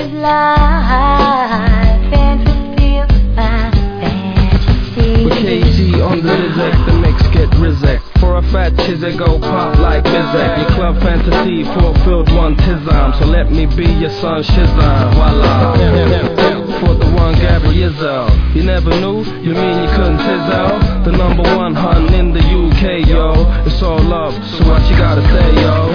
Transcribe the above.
live life and fulfill my fantasy. With KG on the Zizek, the mix get Rizek. For a fat chizek, go pop like Bizek. Your club fantasy fulfilled one tizam, so let me be your son Shizam. Voila. For the one Gabrielle, you never knew, you mean you couldn't tizzle? The #1 hun in the UK, yo. It's all love, so what you gotta say, yo?